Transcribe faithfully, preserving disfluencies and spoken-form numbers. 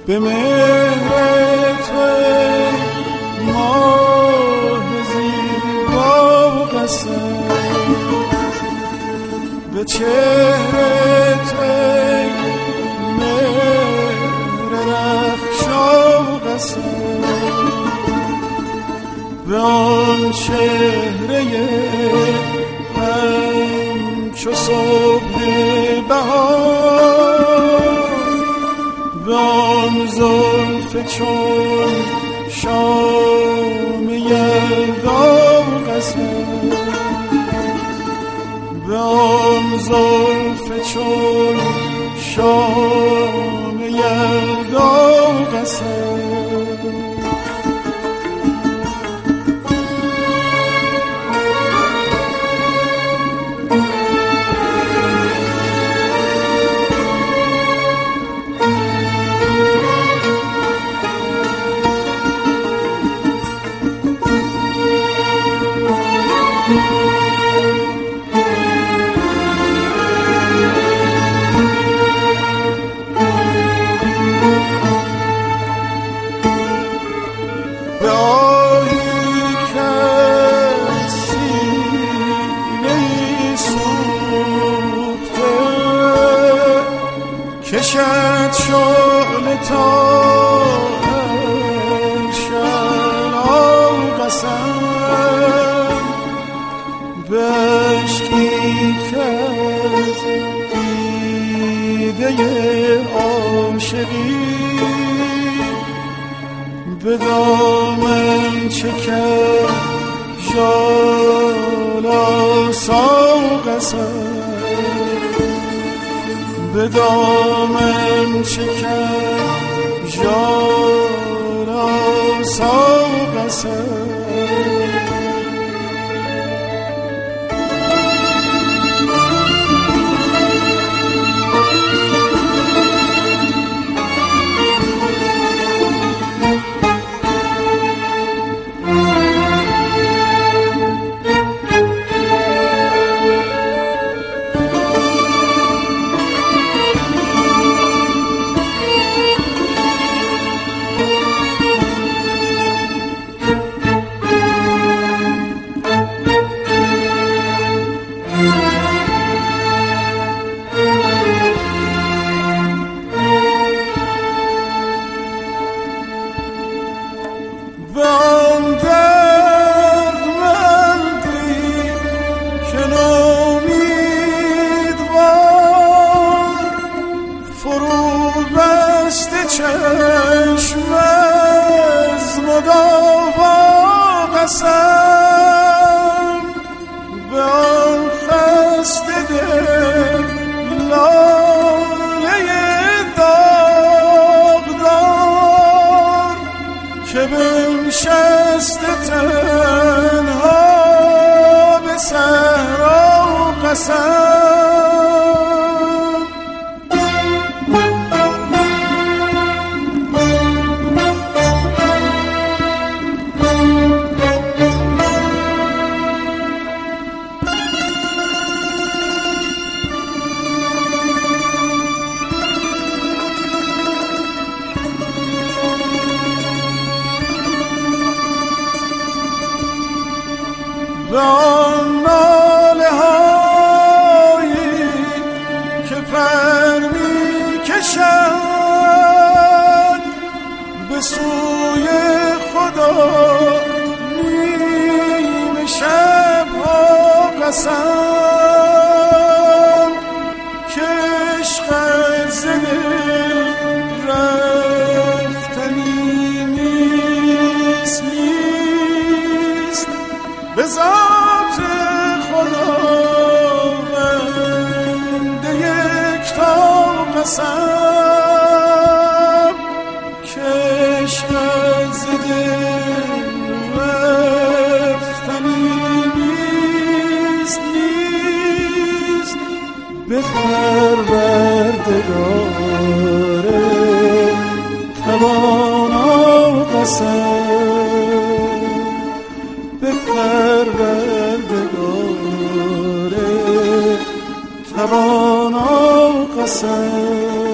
به مهر توی ماه زیبا و قسم، به چهره توی مهر رخشا و قسم، به آن چهره همچو صبح بهار، به آن زلف چون شام یلدا و قسم، به آن زلف چون شام یلدا و قسم. کشد شعله تا شعلا و قسم، بشکی که از دیده عاشقی به دامن چکد ژالا سا و قسم، به دامن چکد ژالا سا و قسم. چشم از مداوا قسم، به آن خسته دل لاله داغدار که بنشسته تنها به صحرا قسم. به آن ناله هایی که پر می کشد به سوی خدا نیمه شب ها قسم، که عشق از دل رفتنی نیست نیست به ذات خداوند یکتا قسم، که عشق از دل رفتنی نیست نیست به پروردگار توانا قسم، به پروردگار توانا قسم.